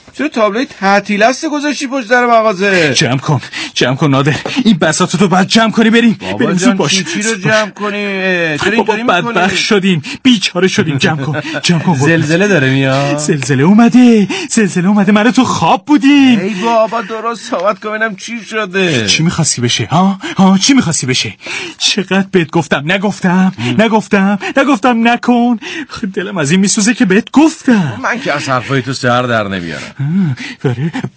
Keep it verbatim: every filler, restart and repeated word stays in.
چرا تابلوی تعطیل است گذاشتی پشت در مغازه؟ جمع کن جمع کن نادر، این بساطو تو باید جمع کنی بریم. بابا جان چی چی رو جمع کنی؟ چرا اینطوری میکنی؟ بابا بدبخت شدیم، بیچاره شدیم. جمع کن جمع کن. زلزله داره میاد. زلزله اومده زلزله اومده من تو خواب بودیم. ای بابا درست صحبت کن ببینم چی شده. چی می‌خواستی بشه ها ها چی می‌خواستی بشه؟ چقدر بهت گفتم نگفتم نگفتم نگفتم نکن. دلم از این میسوزه که بهت گفتم. من که از حرفای تو سر در نمیارم. برای